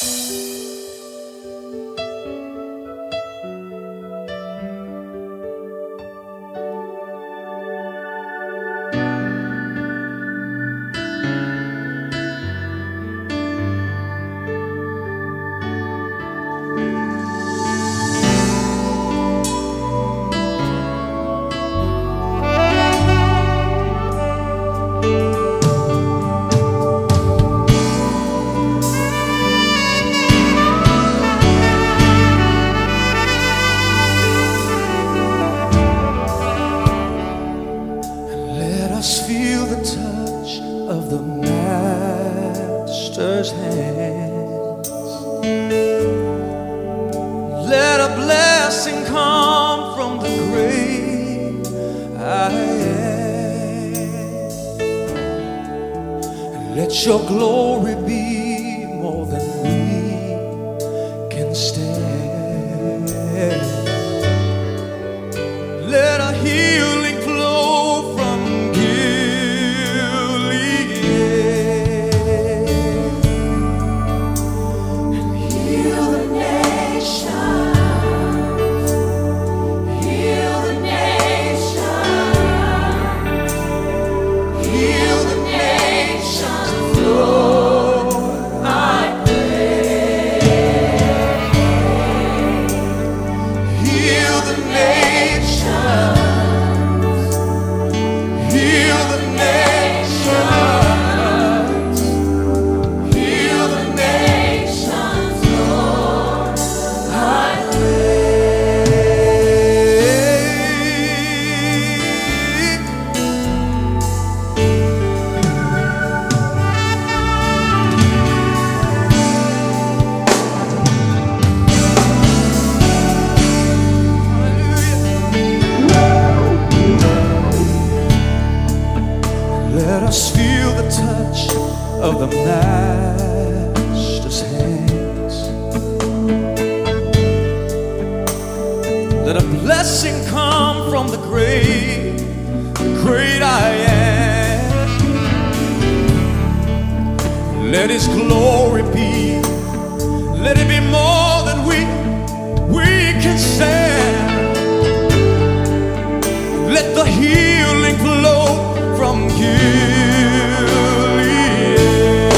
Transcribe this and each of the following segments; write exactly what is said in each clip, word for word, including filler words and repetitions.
Let us feel the touch of the Master's hands. Let a blessing come from the great I am. Let your glory be more than we can stand. Let a healing flow from Let us feel the touch of the Master's hands. Let a blessing come from the great, the great I am. Let His glory be, let it be more than we, we can stand. Let the healing flow from Gilead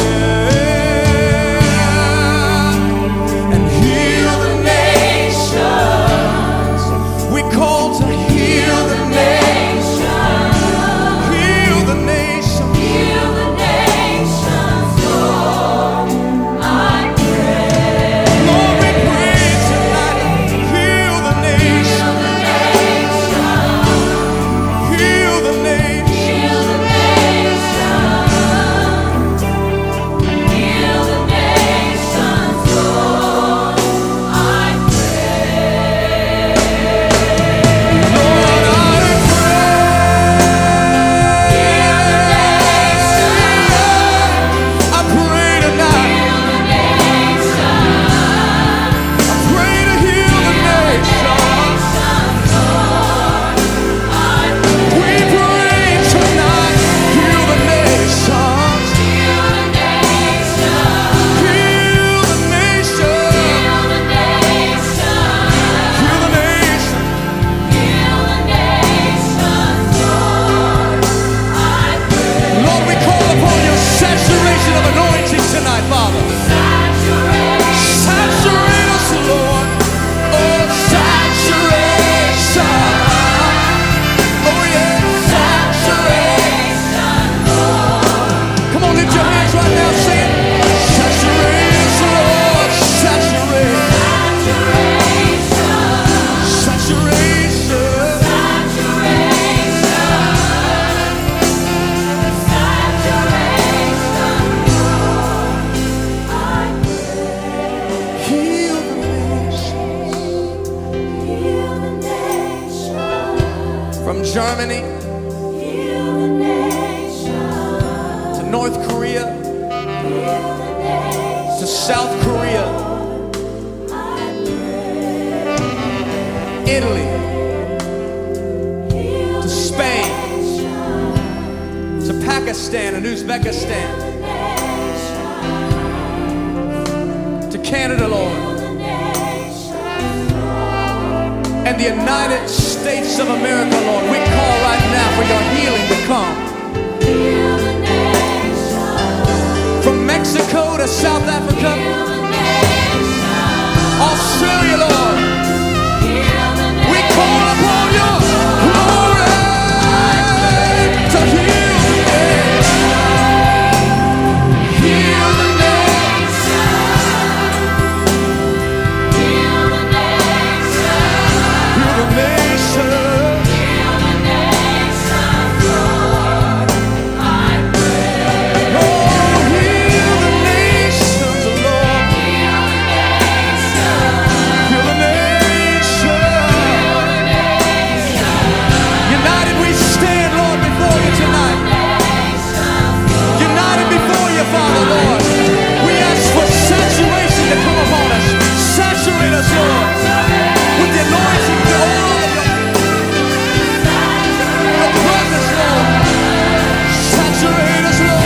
and heal the nations. We call to heal the nations, heal the nations, heal the nations, Lord, I pray. Lord, we pray tonight, heal the nations, heal the nations. From Germany to North Korea to South Korea, Italy to Spain to Pakistan and Uzbekistan to Canada, Lord, and the United States of America, Lord. We call right now for your healing to come. From Mexico to South Africa, Australia, Lord, we call upon your glory to heal the nation. Heal the nation. Heal the nation. Heal the nation. Heal the nation, Lord, I pray. Oh, heal the nations, Lord. Heal the nation. Heal the nation. United we stand, Lord, before you tonight. United before you, Father, Lord. We ask for saturation to come upon us. Saturate us, Lord, with the anointing, the oil of your, your presence, Lord. Saturate us, Lord.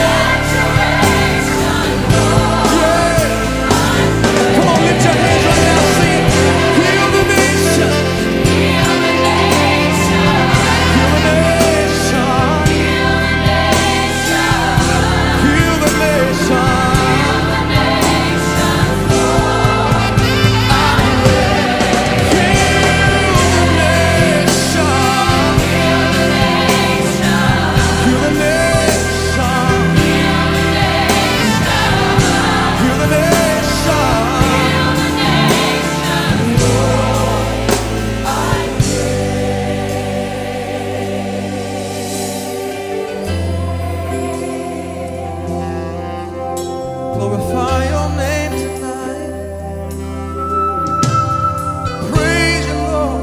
Yeah. Come on, lift your hands right now. Sing it. Heal the nation. Heal the nation. Heal the nation. Heal the nation. Glorify your name tonight. Praise you, Lord.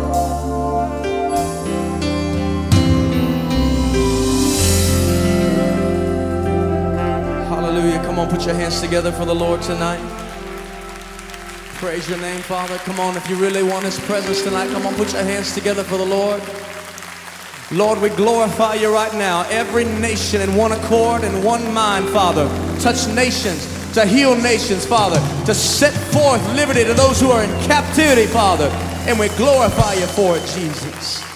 Hallelujah. Come on, put your hands together for the Lord tonight. Praise your name, Father. Come on, if you really want His presence tonight, come on, put your hands together for the Lord. Lord, we glorify you right now. Every nation in one accord and one mind, Father. Touch nations, to heal nations, Father. To set forth liberty to those who are in captivity, Father. And we glorify you for it, Jesus.